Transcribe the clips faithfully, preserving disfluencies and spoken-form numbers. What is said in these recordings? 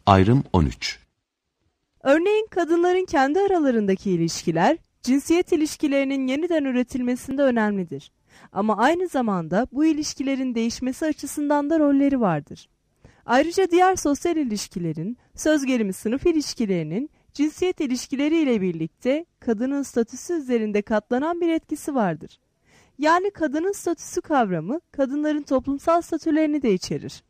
Ayrım on üç. Örneğin kadınların kendi aralarındaki ilişkiler, cinsiyet ilişkilerinin yeniden üretilmesinde önemlidir. Ama aynı zamanda bu ilişkilerin değişmesi açısından da rolleri vardır. Ayrıca diğer sosyal ilişkilerin, söz gelimi sınıf ilişkilerinin, cinsiyet ilişkileriyle birlikte kadının statüsü üzerinde katlanan bir etkisi vardır. Yani kadının statüsü kavramı, kadınların toplumsal statülerini de içerir.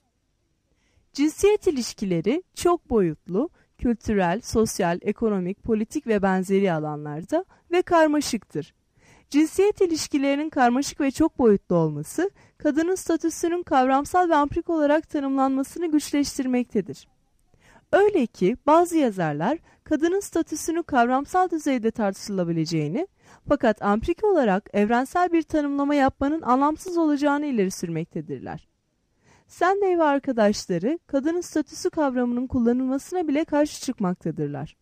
Cinsiyet ilişkileri çok boyutlu, kültürel, sosyal, ekonomik, politik ve benzeri alanlarda ve karmaşıktır. Cinsiyet ilişkilerinin karmaşık ve çok boyutlu olması, kadının statüsünün kavramsal ve amprik olarak tanımlanmasını güçleştirmektedir. Öyle ki bazı yazarlar, kadının statüsünü kavramsal düzeyde tartışılabileceğini, fakat amprik olarak evrensel bir tanımlama yapmanın anlamsız olacağını ileri sürmektedirler. Sunday ve arkadaşları kadının statüsü kavramının kullanılmasına bile karşı çıkmaktadırlar.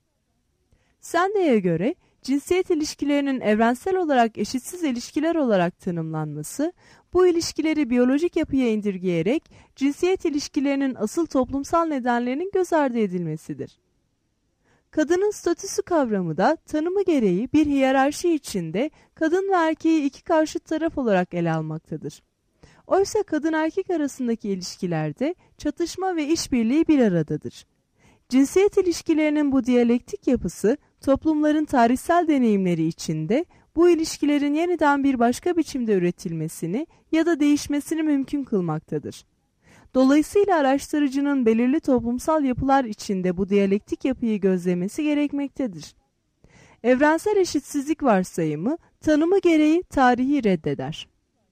Sunday'e göre cinsiyet ilişkilerinin evrensel olarak eşitsiz ilişkiler olarak tanımlanması, bu ilişkileri biyolojik yapıya indirgeyerek cinsiyet ilişkilerinin asıl toplumsal nedenlerinin göz ardı edilmesidir. Kadının statüsü kavramı da tanımı gereği bir hiyerarşi içinde kadın ve erkeği iki karşıt taraf olarak ele almaktadır. Oysa kadın erkek arasındaki ilişkilerde çatışma ve işbirliği bir aradadır. Cinsiyet ilişkilerinin bu diyalektik yapısı toplumların tarihsel deneyimleri içinde bu ilişkilerin yeniden bir başka biçimde üretilmesini ya da değişmesini mümkün kılmaktadır. Dolayısıyla araştırıcının belirli toplumsal yapılar içinde bu diyalektik yapıyı gözlemesi gerekmektedir. Evrensel eşitsizlik varsayımı tanımı gereği tarihi reddeder.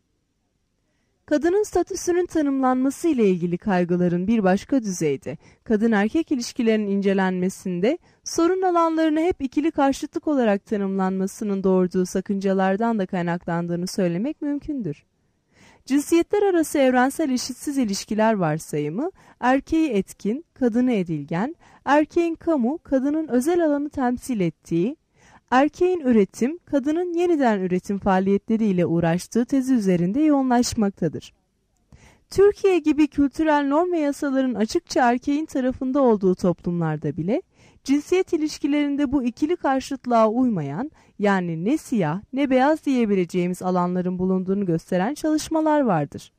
Kadının statüsünün tanımlanması ile ilgili kaygıların bir başka düzeyde, kadın-erkek ilişkilerinin incelenmesinde sorun alanlarını hep ikili karşıtlık olarak tanımlanmasının doğurduğu sakıncalardan da kaynaklandığını söylemek mümkündür. Cinsiyetler arası evrensel eşitsiz ilişkiler varsayımı, erkeği etkin, kadını edilgen, erkeğin kamu, kadının özel alanı temsil ettiği, erkeğin üretim, kadının yeniden üretim faaliyetleriyle uğraştığı tezi üzerinde yoğunlaşmaktadır. Türkiye gibi kültürel norm ve yasaların açıkça erkeğin tarafında olduğu toplumlarda bile, cinsiyet ilişkilerinde bu ikili karşıtlığa uymayan, yani ne siyah ne beyaz diyebileceğimiz alanların bulunduğunu gösteren çalışmalar vardır.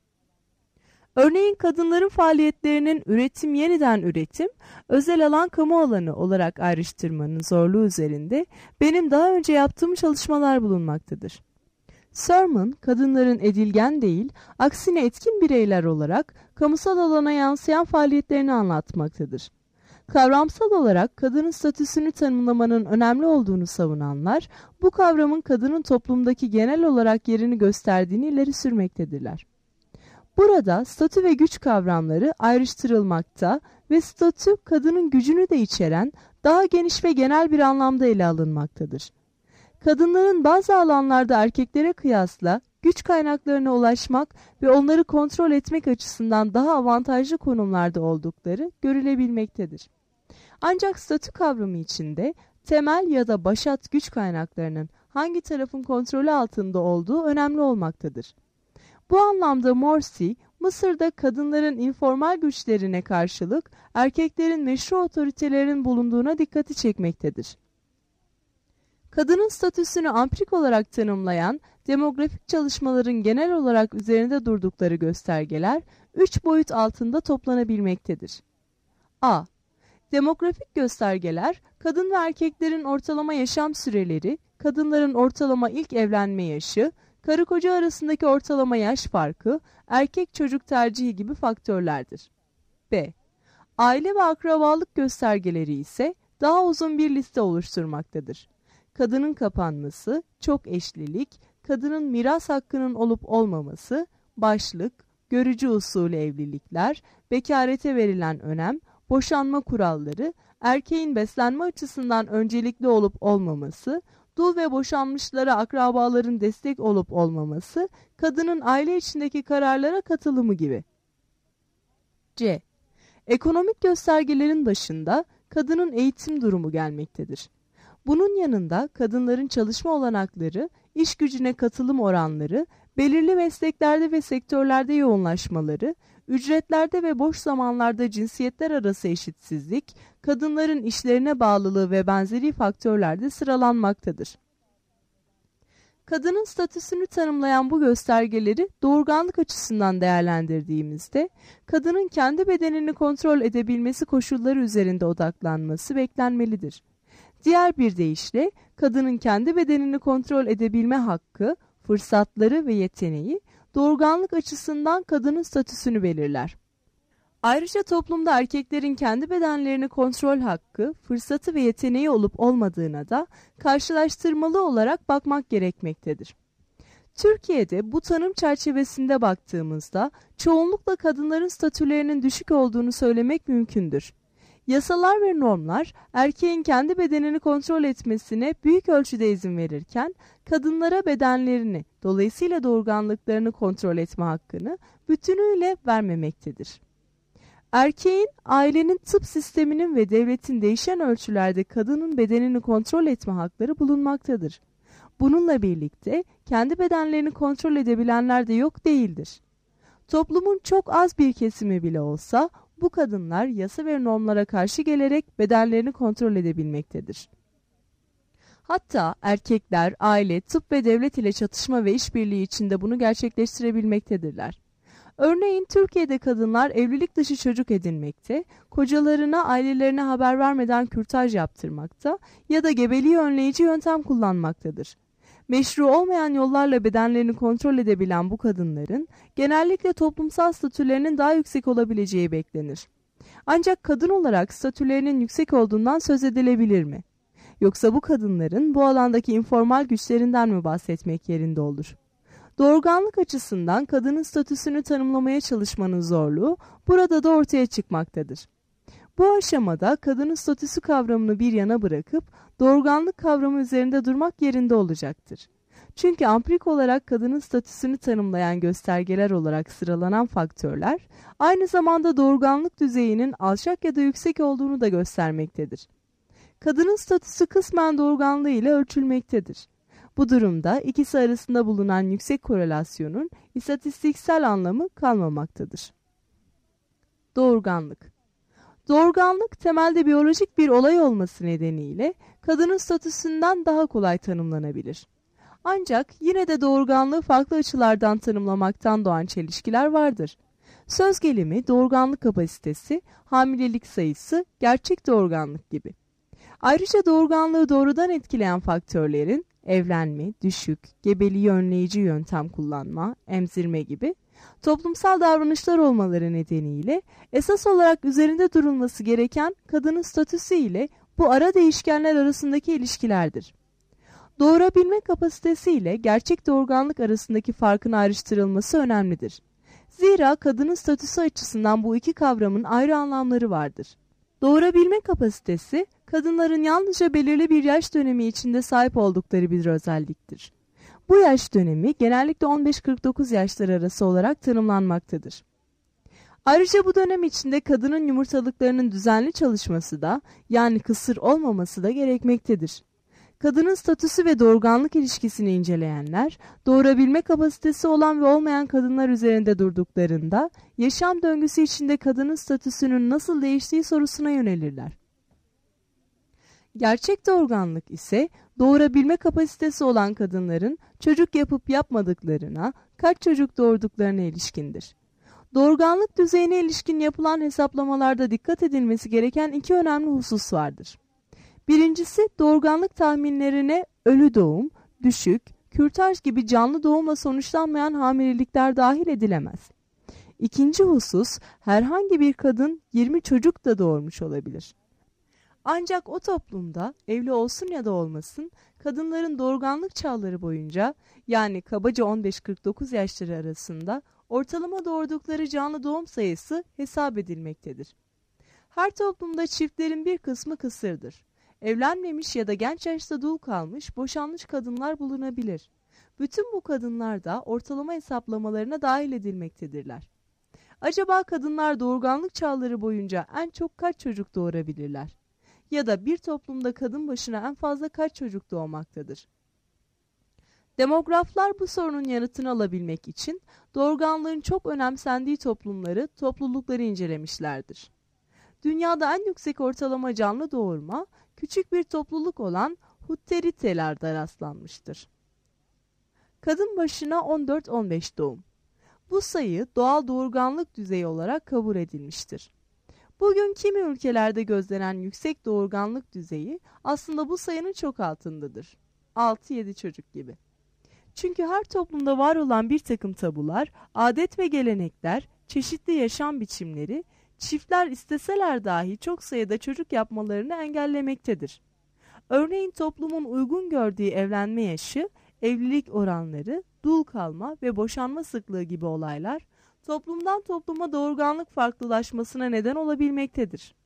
Örneğin kadınların faaliyetlerinin üretim yeniden üretim, özel alan kamu alanı olarak ayrıştırmanın zorluğu üzerinde benim daha önce yaptığım çalışmalar bulunmaktadır. Sermon, kadınların edilgen değil, aksine etkin bireyler olarak kamusal alana yansıyan faaliyetlerini anlatmaktadır. Kavramsal olarak kadının statüsünü tanımlamanın önemli olduğunu savunanlar, bu kavramın kadının toplumdaki genel olarak yerini gösterdiğini ileri sürmektedirler. Burada statü ve güç kavramları ayrıştırılmakta ve statü kadının gücünü de içeren daha geniş ve genel bir anlamda ele alınmaktadır. Kadınların bazı alanlarda erkeklere kıyasla güç kaynaklarına ulaşmak ve onları kontrol etmek açısından daha avantajlı konumlarda oldukları görülebilmektedir. Ancak statü kavramı içinde temel ya da başat güç kaynaklarının hangi tarafın kontrolü altında olduğu önemli olmaktadır. Bu anlamda Morsi, Mısır'da kadınların informal güçlerine karşılık erkeklerin meşru otoritelerin bulunduğuna dikkati çekmektedir. Kadının statüsünü amprik olarak tanımlayan demografik çalışmaların genel olarak üzerinde durdukları göstergeler üç boyut altında toplanabilmektedir. A. Demografik göstergeler, kadın ve erkeklerin ortalama yaşam süreleri, kadınların ortalama ilk evlenme yaşı, karı koca arasındaki ortalama yaş farkı, erkek çocuk tercihi gibi faktörlerdir. B. Aile ve akrabalık göstergeleri ise daha uzun bir liste oluşturmaktadır. Kadının kapanması, çok eşlilik, kadının miras hakkının olup olmaması, başlık, görücü usulü evlilikler, bekarete verilen önem, boşanma kuralları, erkeğin beslenme açısından öncelikli olup olmaması, dul ve boşanmışlara akrabaların destek olup olmaması, kadının aile içindeki kararlara katılımı gibi. C. Ekonomik göstergelerin başında kadının eğitim durumu gelmektedir. Bunun yanında kadınların çalışma olanakları, iş gücüne katılım oranları, belirli mesleklerde ve sektörlerde yoğunlaşmaları, ücretlerde ve boş zamanlarda cinsiyetler arası eşitsizlik, kadınların işlerine bağlılığı ve benzeri faktörlerde sıralanmaktadır. Kadının statüsünü tanımlayan bu göstergeleri doğurganlık açısından değerlendirdiğimizde, kadının kendi bedenini kontrol edebilmesi koşulları üzerinde odaklanması beklenmelidir. Diğer bir deyişle, kadının kendi bedenini kontrol edebilme hakkı, fırsatları ve yeteneği, doğurganlık açısından kadının statüsünü belirler. Ayrıca toplumda erkeklerin kendi bedenlerini kontrol hakkı, fırsatı ve yeteneği olup olmadığına da karşılaştırmalı olarak bakmak gerekmektedir. Türkiye'de bu tanım çerçevesinde baktığımızda çoğunlukla kadınların statülerinin düşük olduğunu söylemek mümkündür. Yasalar ve normlar erkeğin kendi bedenini kontrol etmesine büyük ölçüde izin verirken, kadınlara bedenlerini, dolayısıyla doğurganlıklarını kontrol etme hakkını bütünüyle vermemektedir. Erkeğin, ailenin, tıp sisteminin ve devletin değişen ölçülerde kadının bedenini kontrol etme hakları bulunmaktadır. Bununla birlikte kendi bedenlerini kontrol edebilenler de yok değildir. Toplumun çok az bir kesimi bile olsa bu kadınlar yasa ve normlara karşı gelerek bedenlerini kontrol edebilmektedir. Hatta erkekler, aile, tıp ve devlet ile çatışma ve işbirliği içinde bunu gerçekleştirebilmektedirler. Örneğin Türkiye'de kadınlar evlilik dışı çocuk edinmekte, kocalarına, ailelerine haber vermeden kürtaj yaptırmakta ya da gebeliği önleyici yöntem kullanmaktadır. Meşru olmayan yollarla bedenlerini kontrol edebilen bu kadınların genellikle toplumsal statülerinin daha yüksek olabileceği beklenir. Ancak kadın olarak statülerinin yüksek olduğundan söz edilebilir mi? Yoksa bu kadınların bu alandaki informal güçlerinden mi bahsetmek yerinde olur? Doğurganlık açısından kadının statüsünü tanımlamaya çalışmanın zorluğu burada da ortaya çıkmaktadır. Bu aşamada kadının statüsü kavramını bir yana bırakıp doğurganlık kavramı üzerinde durmak yerinde olacaktır. Çünkü ampirik olarak kadının statüsünü tanımlayan göstergeler olarak sıralanan faktörler aynı zamanda doğurganlık düzeyinin alçak ya da yüksek olduğunu da göstermektedir. Kadının statüsü kısmen doğurganlığı ile ölçülmektedir. Bu durumda ikisi arasında bulunan yüksek korelasyonun istatistiksel anlamı kalmamaktadır. Doğurganlık. Doğurganlık temelde biyolojik bir olay olması nedeniyle kadının statüsünden daha kolay tanımlanabilir. Ancak yine de doğurganlığı farklı açılardan tanımlamaktan doğan çelişkiler vardır. Söz gelimi doğurganlık kapasitesi, hamilelik sayısı, gerçek doğurganlık gibi. Ayrıca doğurganlığı doğrudan etkileyen faktörlerin evlenme, düşük, gebeliği önleyici yöntem kullanma, emzirme gibi toplumsal davranışlar olmaları nedeniyle esas olarak üzerinde durulması gereken kadının statüsü ile bu ara değişkenler arasındaki ilişkilerdir. Doğurabilme kapasitesi ile gerçek doğurganlık arasındaki farkın ayrıştırılması önemlidir. Zira kadının statüsü açısından bu iki kavramın ayrı anlamları vardır. Doğurabilme kapasitesi, kadınların yalnızca belirli bir yaş dönemi içinde sahip oldukları bir özelliktir. Bu yaş dönemi genellikle on beş kırk dokuz yaşları arası olarak tanımlanmaktadır. Ayrıca bu dönem içinde kadının yumurtalıklarının düzenli çalışması da, yani kısır olmaması da gerekmektedir. Kadının statüsü ve doğurganlık ilişkisini inceleyenler, doğurabilme kapasitesi olan ve olmayan kadınlar üzerinde durduklarında, yaşam döngüsü içinde kadının statüsünün nasıl değiştiği sorusuna yönelirler. Gerçek doğurganlık ise doğurabilme kapasitesi olan kadınların çocuk yapıp yapmadıklarına, kaç çocuk doğurduklarına ilişkindir. Doğurganlık düzeyine ilişkin yapılan hesaplamalarda dikkat edilmesi gereken iki önemli husus vardır. Birincisi, doğurganlık tahminlerine ölü doğum, düşük, kürtaj gibi canlı doğumla sonuçlanmayan hamilelikler dahil edilemez. İkinci husus, herhangi bir kadın yirmi çocuk da doğurmuş olabilir. Ancak o toplumda evli olsun ya da olmasın, kadınların doğurganlık çağları boyunca, yani kabaca on beş kırk dokuz yaşları arasında ortalama doğurdukları canlı doğum sayısı hesap edilmektedir. Her toplumda çiftlerin bir kısmı kısırdır. Evlenmemiş ya da genç yaşta dul kalmış, boşanmış kadınlar bulunabilir. Bütün bu kadınlar da ortalama hesaplamalarına dahil edilmektedirler. Acaba kadınlar doğurganlık çağları boyunca en çok kaç çocuk doğurabilirler? Ya da bir toplumda kadın başına en fazla kaç çocuk doğmaktadır? Demograflar bu sorunun yanıtını alabilmek için doğurganlığın çok önemsendiği toplumları, toplulukları incelemişlerdir. Dünyada en yüksek ortalama canlı doğurma, küçük bir topluluk olan Hutteritelerde rastlanmıştır. Kadın başına on dört on beş doğum. Bu sayı doğal doğurganlık düzeyi olarak kabul edilmiştir. Bugün kimi ülkelerde gözlenen yüksek doğurganlık düzeyi aslında bu sayının çok altındadır. altı yedi çocuk gibi. Çünkü her toplumda var olan bir takım tabular, adet ve gelenekler, çeşitli yaşam biçimleri, çiftler isteseler dahi çok sayıda çocuk yapmalarını engellemektedir. Örneğin toplumun uygun gördüğü evlenme yaşı, evlilik oranları, dul kalma ve boşanma sıklığı gibi olaylar, toplumdan topluma doğurganlık farklılaşmasına neden olabilmektedir.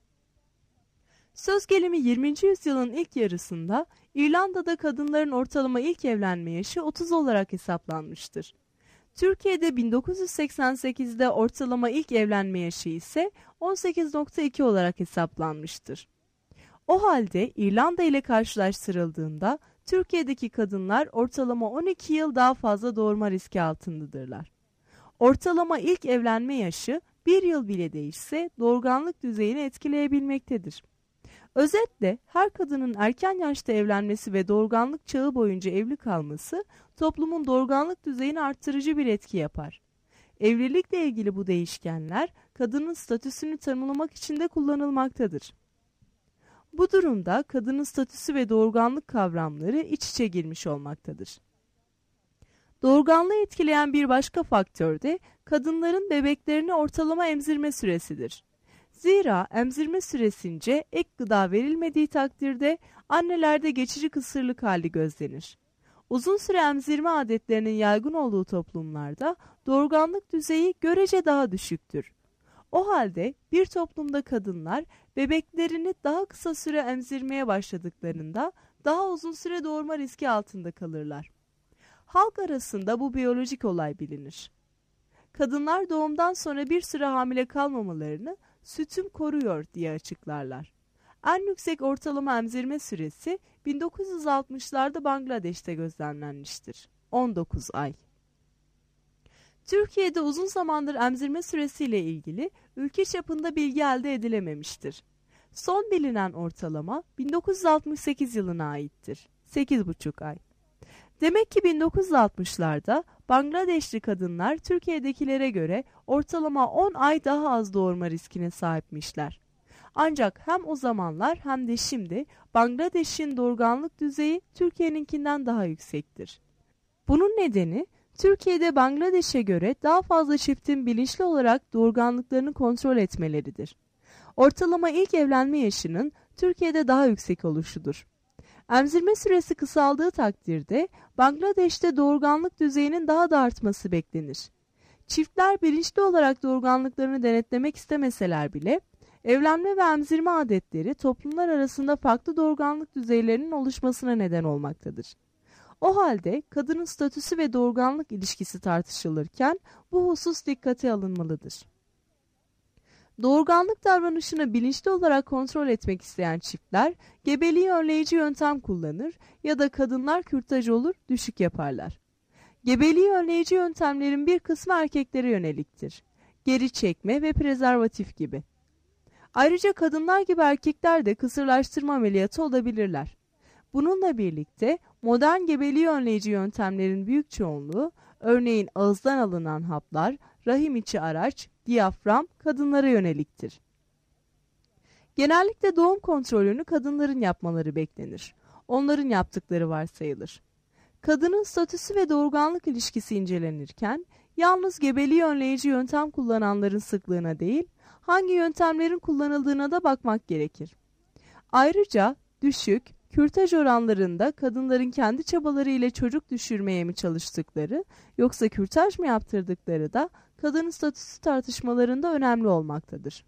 Söz gelimi yirminci yüzyılın ilk yarısında İrlanda'da kadınların ortalama ilk evlenme yaşı otuz olarak hesaplanmıştır. Türkiye'de bin dokuz yüz seksen sekizde ortalama ilk evlenme yaşı ise on sekiz nokta iki olarak hesaplanmıştır. O halde İrlanda ile karşılaştırıldığında Türkiye'deki kadınlar ortalama on iki yıl daha fazla doğurma riski altındadırlar. Ortalama ilk evlenme yaşı bir yıl bile değişse doğurganlık düzeyini etkileyebilmektedir. Özetle her kadının erken yaşta evlenmesi ve doğurganlık çağı boyunca evli kalması toplumun doğurganlık düzeyini arttırıcı bir etki yapar. Evlilikle ilgili bu değişkenler kadının statüsünü tanımlamak için de kullanılmaktadır. Bu durumda kadının statüsü ve doğurganlık kavramları iç içe girmiş olmaktadır. Doğurganlığı etkileyen bir başka faktör de kadınların bebeklerini ortalama emzirme süresidir. Zira emzirme süresince ek gıda verilmediği takdirde annelerde geçici kısırlık hali gözlenir. Uzun süre emzirme adetlerinin yaygın olduğu toplumlarda doğurganlık düzeyi görece daha düşüktür. O halde bir toplumda kadınlar bebeklerini daha kısa süre emzirmeye başladıklarında daha uzun süre doğurma riski altında kalırlar. Halk arasında bu biyolojik olay bilinir. Kadınlar doğumdan sonra bir süre hamile kalmamalarını sütüm koruyor diye açıklarlar. En yüksek ortalama emzirme süresi bin dokuz yüz altmışlarda Bangladeş'te gözlemlenmiştir. on dokuz ay. Türkiye'de uzun zamandır emzirme süresiyle ilgili ülke çapında bilgi elde edilememiştir. Son bilinen ortalama bin dokuz yüz altmış sekiz yılına aittir. sekiz buçuk ay. Demek ki bin dokuz yüz altmışlarda Bangladeşli kadınlar Türkiye'dekilere göre ortalama on ay daha az doğurma riskine sahipmişler. Ancak hem o zamanlar hem de şimdi Bangladeş'in doğurganlık düzeyi Türkiye'ninkinden daha yüksektir. Bunun nedeni Türkiye'de Bangladeş'e göre daha fazla çiftin bilinçli olarak doğurganlıklarını kontrol etmeleridir. Ortalama ilk evlenme yaşının Türkiye'de daha yüksek oluşudur. Emzirme süresi kısaldığı takdirde Bangladeş'te doğurganlık düzeyinin daha da artması beklenir. Çiftler bilinçli olarak doğurganlıklarını denetlemek istemeseler bile evlenme ve emzirme adetleri toplumlar arasında farklı doğurganlık düzeylerinin oluşmasına neden olmaktadır. O halde kadının statüsü ve doğurganlık ilişkisi tartışılırken bu husus dikkate alınmalıdır. Doğurganlık davranışını bilinçli olarak kontrol etmek isteyen çiftler gebeliği önleyici yöntem kullanır ya da kadınlar kürtaj olur, düşük yaparlar. Gebeliği önleyici yöntemlerin bir kısmı erkeklere yöneliktir. Geri çekme ve prezervatif gibi. Ayrıca kadınlar gibi erkekler de kısırlaştırma ameliyatı olabilirler. Bununla birlikte modern gebeliği önleyici yöntemlerin büyük çoğunluğu, örneğin ağızdan alınan haplar, rahim içi araç, diyafram kadınlara yöneliktir. Genellikle doğum kontrolünü kadınların yapmaları beklenir. Onların yaptıkları varsayılır. Kadının statüsü ve doğurganlık ilişkisi incelenirken, yalnız gebeliği önleyici yöntem kullananların sıklığına değil, hangi yöntemlerin kullanıldığına da bakmak gerekir. Ayrıca düşük, kürtaj oranlarında kadınların kendi çabaları ile çocuk düşürmeye mi çalıştıkları yoksa kürtaj mı yaptırdıkları da kadının statüsü tartışmalarında önemli olmaktadır.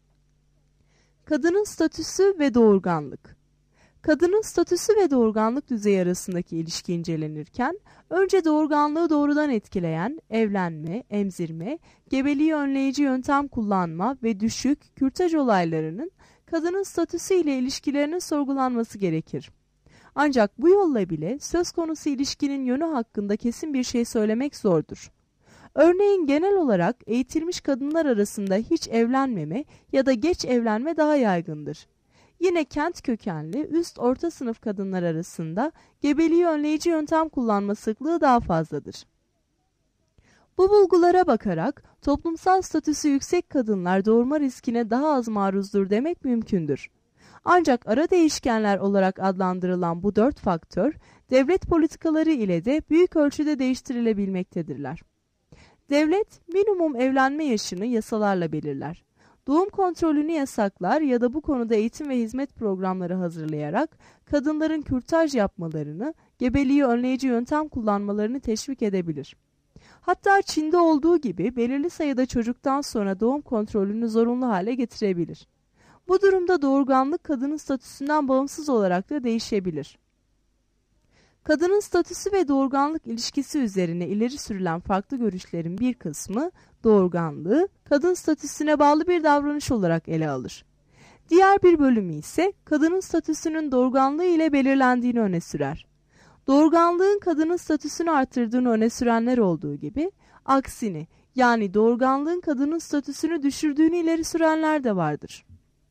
Kadının statüsü ve doğurganlık. Kadının statüsü ve doğurganlık düzeyi arasındaki ilişki incelenirken önce doğurganlığı doğrudan etkileyen evlenme, emzirme, gebeliği önleyici yöntem kullanma ve düşük, kürtaj olaylarının kadının statüsü ile ilişkilerinin sorgulanması gerekir. Ancak bu yolla bile söz konusu ilişkinin yönü hakkında kesin bir şey söylemek zordur. Örneğin genel olarak eğitilmiş kadınlar arasında hiç evlenmeme ya da geç evlenme daha yaygındır. Yine kent kökenli üst orta sınıf kadınlar arasında gebeliği önleyici yöntem kullanma sıklığı daha fazladır. Bu bulgulara bakarak toplumsal statüsü yüksek kadınlar doğurma riskine daha az maruzdur demek mümkündür. Ancak ara değişkenler olarak adlandırılan bu dört faktör, devlet politikaları ile de büyük ölçüde değiştirilebilmektedirler. Devlet, minimum evlenme yaşını yasalarla belirler. Doğum kontrolünü yasaklar ya da bu konuda eğitim ve hizmet programları hazırlayarak kadınların kürtaj yapmalarını, gebeliği önleyici yöntem kullanmalarını teşvik edebilir. Hatta Çin'de olduğu gibi belirli sayıda çocuktan sonra doğum kontrolünü zorunlu hale getirebilir. Bu durumda doğurganlık kadının statüsünden bağımsız olarak da değişebilir. Kadının statüsü ve doğurganlık ilişkisi üzerine ileri sürülen farklı görüşlerin bir kısmı doğurganlığı kadın statüsüne bağlı bir davranış olarak ele alır. Diğer bir bölümü ise kadının statüsünün doğurganlığı ile belirlendiğini öne sürer. Doğurganlığın kadının statüsünü artırdığını öne sürenler olduğu gibi, aksini yani doğurganlığın kadının statüsünü düşürdüğünü ileri sürenler de vardır.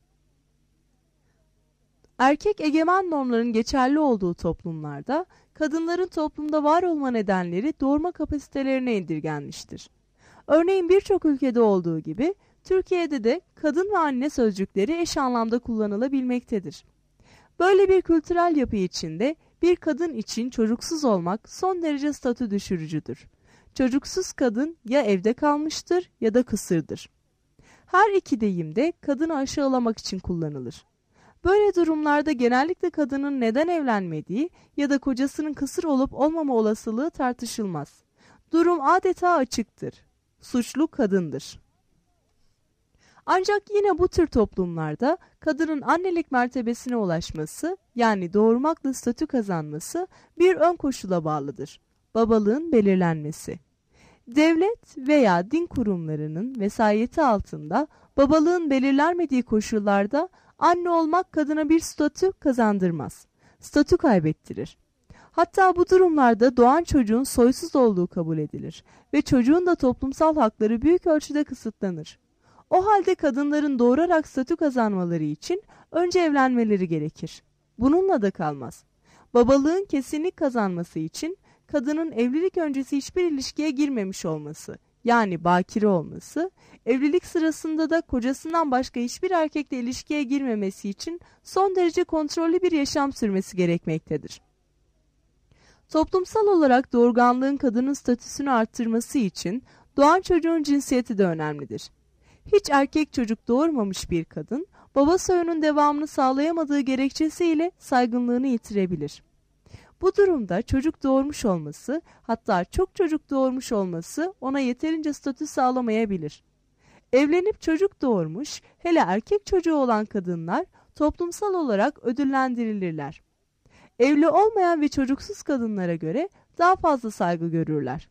Erkek egemen normların geçerli olduğu toplumlarda, kadınların toplumda var olma nedenleri doğurma kapasitelerine indirgenmiştir. Örneğin birçok ülkede olduğu gibi, Türkiye'de de kadın ve anne sözcükleri eş anlamda kullanılabilmektedir. Böyle bir kültürel yapı içinde, bir kadın için çocuksuz olmak son derece statü düşürücüdür. Çocuksuz kadın ya evde kalmıştır ya da kısırdır. Her iki deyim de kadını aşağılamak için kullanılır. Böyle durumlarda genellikle kadının neden evlenmediği ya da kocasının kısır olup olmama olasılığı tartışılmaz. Durum adeta açıktır. Suçlu kadındır. Ancak yine bu tür toplumlarda kadının annelik mertebesine ulaşması, yani doğurmakla statü kazanması bir ön koşula bağlıdır. Babalığın belirlenmesi. Devlet veya din kurumlarının vesayeti altında babalığın belirlenmediği koşullarda anne olmak kadına bir statü kazandırmaz. Statü kaybettirir. Hatta bu durumlarda doğan çocuğun soysuz olduğu kabul edilir ve çocuğun da toplumsal hakları büyük ölçüde kısıtlanır. O halde kadınların doğurarak statü kazanmaları için önce evlenmeleri gerekir. Bununla da kalmaz. Babalığın kesinlik kazanması için kadının evlilik öncesi hiçbir ilişkiye girmemiş olması, yani bakire olması, evlilik sırasında da kocasından başka hiçbir erkekle ilişkiye girmemesi için son derece kontrollü bir yaşam sürmesi gerekmektedir. Toplumsal olarak doğurganlığın kadının statüsünü arttırması için doğan çocuğun cinsiyeti de önemlidir. Hiç erkek çocuk doğurmamış bir kadın, baba soyunun devamını sağlayamadığı gerekçesiyle saygınlığını yitirebilir. Bu durumda çocuk doğurmuş olması, hatta çok çocuk doğurmuş olması ona yeterince statü sağlamayabilir. Evlenip çocuk doğurmuş, hele erkek çocuğu olan kadınlar toplumsal olarak ödüllendirilirler. Evli olmayan ve çocuksuz kadınlara göre daha fazla saygı görürler.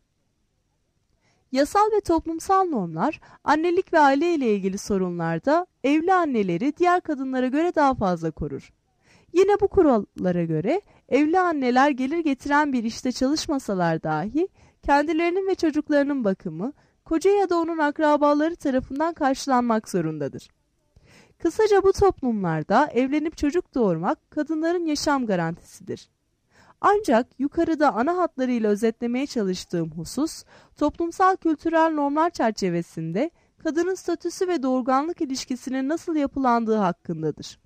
Yasal ve toplumsal normlar, annelik ve aile ile ilgili sorunlarda evli anneleri diğer kadınlara göre daha fazla korur. Yine bu kurallara göre evli anneler gelir getiren bir işte çalışmasalar dahi kendilerinin ve çocuklarının bakımı koca ya da onun akrabaları tarafından karşılanmak zorundadır. Kısaca bu toplumlarda evlenip çocuk doğurmak kadınların yaşam garantisidir. Ancak yukarıda ana hatlarıyla özetlemeye çalıştığım husus, toplumsal kültürel normlar çerçevesinde kadının statüsü ve doğurganlık ilişkisinin nasıl yapılandığı hakkındadır.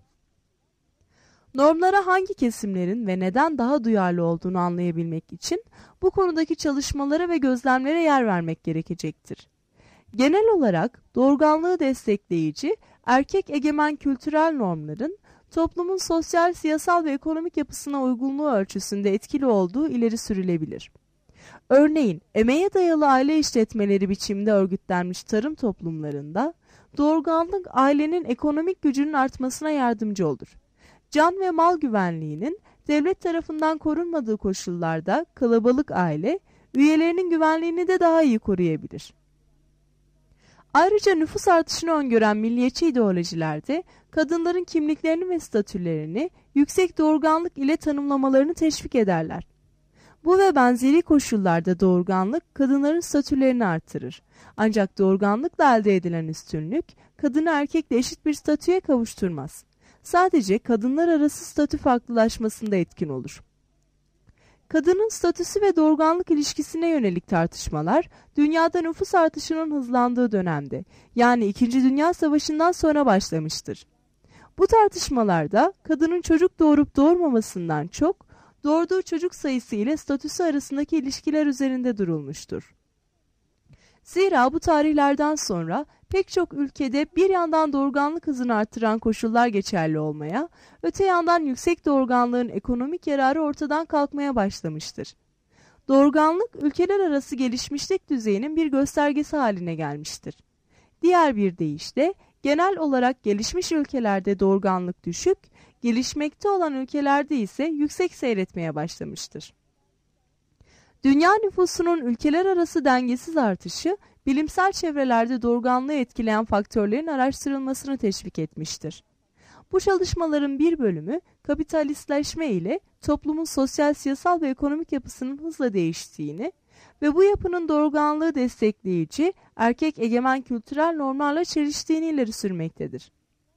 Normlara hangi kesimlerin ve neden daha duyarlı olduğunu anlayabilmek için bu konudaki çalışmalara ve gözlemlere yer vermek gerekecektir. Genel olarak doğurganlığı destekleyici, erkek egemen kültürel normların toplumun sosyal, siyasal ve ekonomik yapısına uygunluğu ölçüsünde etkili olduğu ileri sürülebilir. Örneğin, emeğe dayalı aile işletmeleri biçimde örgütlenmiş tarım toplumlarında doğurganlık ailenin ekonomik gücünün artmasına yardımcı olur. Can ve mal güvenliğinin devlet tarafından korunmadığı koşullarda kalabalık aile, üyelerinin güvenliğini de daha iyi koruyabilir. Ayrıca nüfus artışını öngören milliyetçi ideolojilerde kadınların kimliklerini ve statülerini yüksek doğurganlık ile tanımlamalarını teşvik ederler. Bu ve benzeri koşullarda doğurganlık kadınların statülerini artırır. Ancak doğurganlıkla elde edilen üstünlük kadını erkekle eşit bir statüye kavuşturmaz. Sadece kadınlar arası statü farklılaşmasında etkin olur. Kadının statüsü ve doğurganlık ilişkisine yönelik tartışmalar, dünyada nüfus artışının hızlandığı dönemde, yani İkinci Dünya Savaşı'ndan sonra başlamıştır. Bu tartışmalarda kadının çocuk doğurup doğurmamasından çok, doğurduğu çocuk sayısı ile statüsü arasındaki ilişkiler üzerinde durulmuştur. Zira bu tarihlerden sonra pek çok ülkede bir yandan doğurganlık hızını artıran koşullar geçerli olmaya, öte yandan yüksek doğurganlığın ekonomik yararı ortadan kalkmaya başlamıştır. Doğurganlık ülkeler arası gelişmişlik düzeyinin bir göstergesi haline gelmiştir. Diğer bir deyişle genel olarak gelişmiş ülkelerde doğurganlık düşük, gelişmekte olan ülkelerde ise yüksek seyretmeye başlamıştır. Dünya nüfusunun ülkeler arası dengesiz artışı, bilimsel çevrelerde doğurganlığı etkileyen faktörlerin araştırılmasını teşvik etmiştir. Bu çalışmaların bir bölümü kapitalistleşme ile toplumun sosyal, siyasal ve ekonomik yapısının hızla değiştiğini ve bu yapının doğurganlığı destekleyici erkek egemen kültürel normlarla çeliştiğini ileri sürmektedir.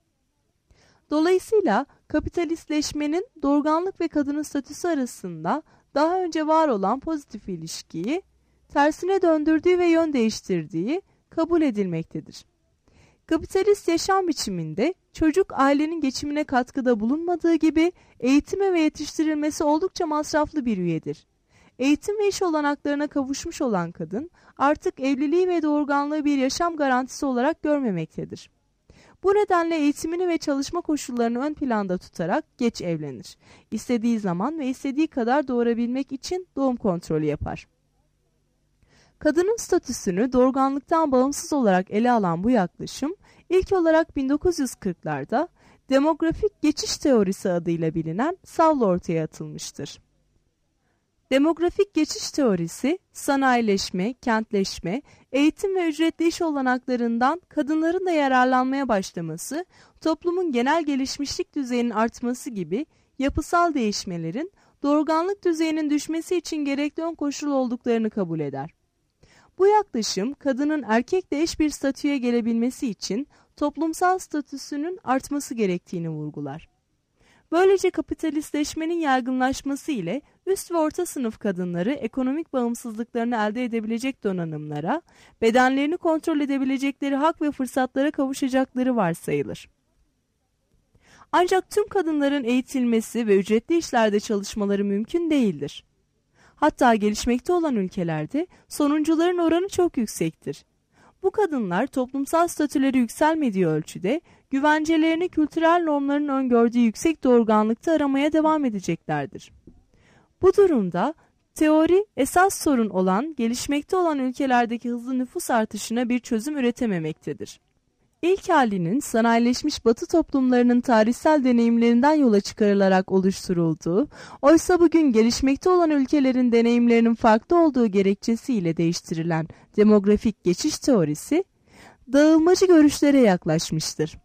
Dolayısıyla kapitalistleşmenin doğurganlık ve kadının statüsü arasında daha önce var olan pozitif ilişkiyi tersine döndürdüğü ve yön değiştirdiği kabul edilmektedir. Kapitalist yaşam biçiminde çocuk ailenin geçimine katkıda bulunmadığı gibi eğitime ve yetiştirilmesi oldukça masraflı bir üyedir. Eğitim ve iş olanaklarına kavuşmuş olan kadın artık evliliği ve doğurganlığı bir yaşam garantisi olarak görmemektedir. Bu nedenle eğitimini ve çalışma koşullarını ön planda tutarak geç evlenir. İstediği zaman ve istediği kadar doğurabilmek için doğum kontrolü yapar. Kadının statüsünü doğurganlıktan bağımsız olarak ele alan bu yaklaşım, ilk olarak bin dokuz yüz kırklarda demografik geçiş teorisi adıyla bilinen savla ortaya atılmıştır. Demografik geçiş teorisi, sanayileşme, kentleşme, eğitim ve ücretli iş olanaklarından kadınların da yararlanmaya başlaması, toplumun genel gelişmişlik düzeyinin artması gibi yapısal değişmelerin doğurganlık düzeyinin düşmesi için gerekli ön koşul olduklarını kabul eder. Bu yaklaşım, kadının erkekle eş bir statüye gelebilmesi için toplumsal statüsünün artması gerektiğini vurgular. Böylece kapitalistleşmenin yaygınlaşması ile üst ve orta sınıf kadınları ekonomik bağımsızlıklarını elde edebilecek donanımlara, bedenlerini kontrol edebilecekleri hak ve fırsatlara kavuşacakları varsayılır. Ancak tüm kadınların eğitilmesi ve ücretli işlerde çalışmaları mümkün değildir. Hatta gelişmekte olan ülkelerde sonuncuların oranı çok yüksektir. Bu kadınlar toplumsal statüleri yükselmediği ölçüde güvencelerini kültürel normların öngördüğü yüksek doğurganlıkta aramaya devam edeceklerdir. Bu durumda teori esas sorun olan gelişmekte olan ülkelerdeki hızlı nüfus artışına bir çözüm üretememektedir. İlk halinin sanayileşmiş Batı toplumlarının tarihsel deneyimlerinden yola çıkarılarak oluşturulduğu, oysa bugün gelişmekte olan ülkelerin deneyimlerinin farklı olduğu gerekçesiyle değiştirilen demografik geçiş teorisi, dağılmacı görüşlere yaklaşmıştır.